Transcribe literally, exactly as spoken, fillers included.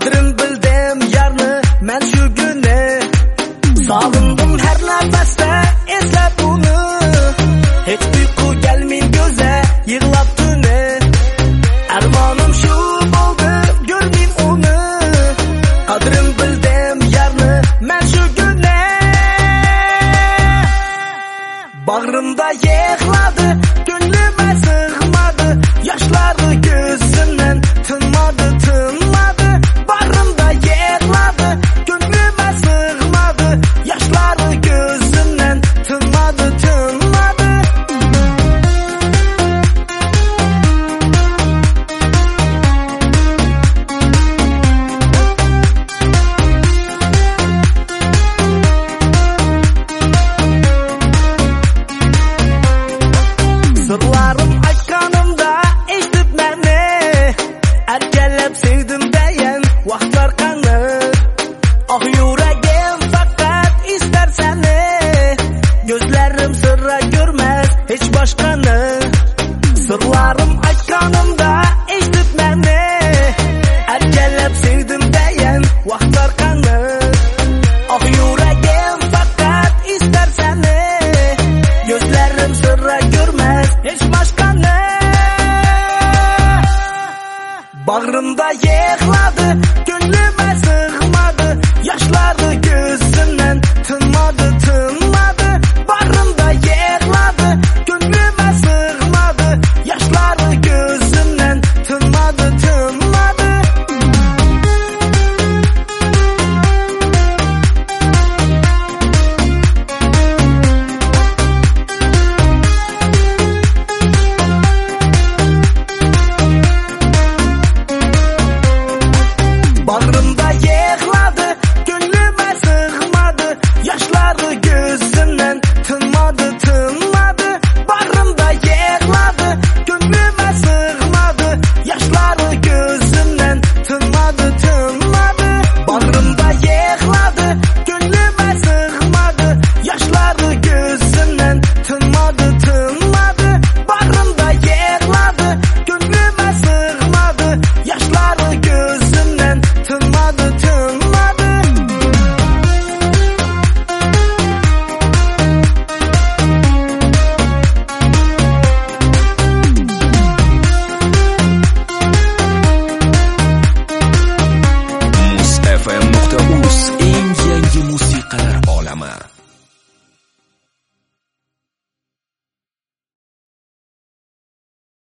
Qadrin bildim yarni men shu kuni, sog'indim har nafasda eslab uni. Hech uyqu kelmay ko'za yig'lab tuni, armonim shu bo'ldi ko'rmin uni. Qadrin bildim yarni men shu kuni, bag'rimda yig'ladi ko'nglime sig'madi, yoshlari ko'zimdan tinmadi tinmadi. Bag'rimda yig'ladi ko'nglime sig'madi, yoshlari ko'zimdan tinmadi tinmadi. Sırlarım aytganimda eshitib meni, erkalab sevdim degan vaqtlar qani. Ah yuragim faqat istar seni, gözlerim sirra ko'rmas hech boshqani. Sirlarim aytganimda eshitib meni, erkalab sevdim degan vaqtlar qani. Ah yuragim faqat istar seni, gözlerim sirra ko'rmas hech boshqani. Bag'rimda yig'ladi ko'nglime